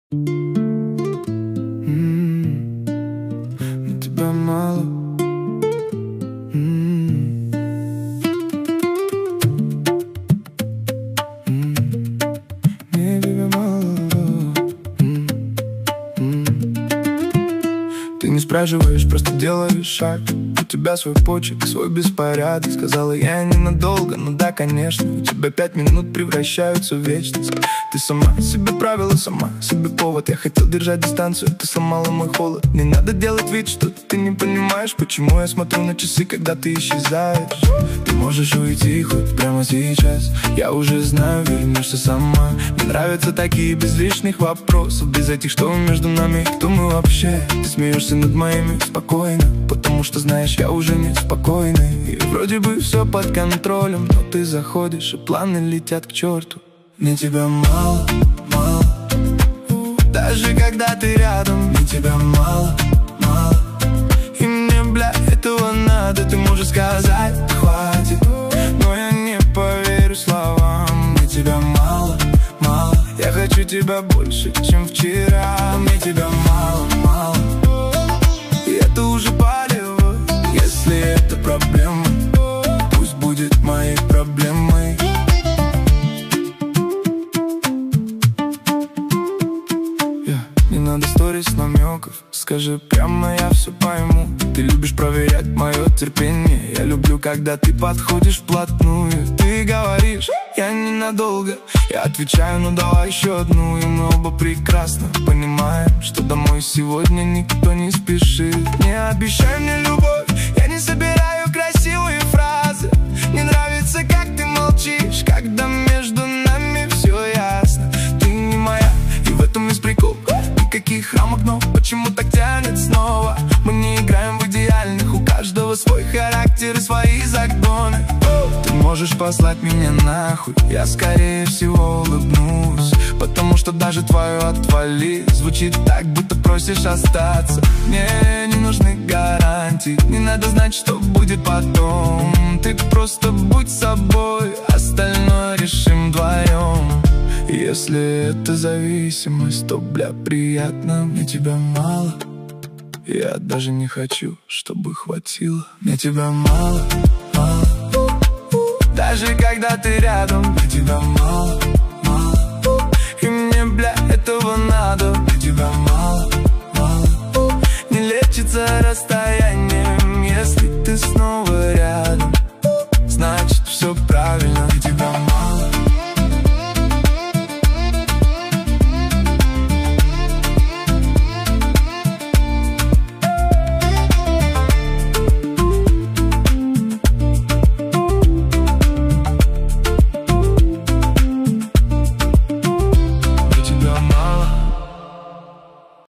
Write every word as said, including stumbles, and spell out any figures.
М, мне тебя мало. М, м, мне тебя мало. М, м. Ты не спрашиваешь, просто делаешь шаг. У тебя свой почерк, свой беспорядок. Сказала я ненадолго, ну да, конечно. У тебя пять минут превращаются в вечность. Ты сама себе правила, сама себе повод. Я хотел держать дистанцию, ты сломала мой холод. Не надо делать вид, что ты не понимаешь, почему я смотрю на часы, когда ты исчезаешь. Ты можешь уйти хоть прямо сейчас. Я уже знаю, вернешься сама. Мне нравятся такие без лишних вопросов, без этих, что между нами, кто мы вообще. Ты смеешься над моими спокойно, потому что знаешь, я уже не спокойный. И вроде бы все под контролем, но ты заходишь, и планы летят к черту. Мне тебя мало, мало. Даже когда ты рядом, мне тебя мало, мало. И мне, бля, этого надо. Ты можешь сказать, хватит, но я не поверю словам. Мне тебя мало, мало. Я хочу тебя больше, чем вчера. Мне тебя мало, мало. И это уже полево. Если это проблема, пусть будет моей проблемой. Не надо сторис, намеков. Скажи прямо, я все пойму. Ты любишь проверять мое терпение. Я люблю, когда ты подходишь вплотную. Ты говоришь, я ненадолго. Я отвечаю, ну давай еще одну. И мы оба прекрасно понимаем, что домой сегодня никто не спешит. Не обещай мне любовь, я не собираю красивые фразы. Не нравится, как ты молчишь, когда между нами все ясно. Ты не моя, и в этом весь прикол. Никаких рамок, но почему так тянет снова? Мы не играем в идеальных, у каждого свой характер и свои загоны. Ты можешь послать меня нахуй, я скорее всего улыбнусь, потому что даже твое отвали звучит так, будто просишь остаться. Мне не нужны гарантии, не надо знать, что будет потом. Ты просто будь собой, остальное решим вдвоем. Если это зависимость, то, бля, приятно. Мне тебя мало. Я даже не хочу, чтобы хватило. Мне тебя мало, мало. Даже когда ты рядом, мне тебя мало.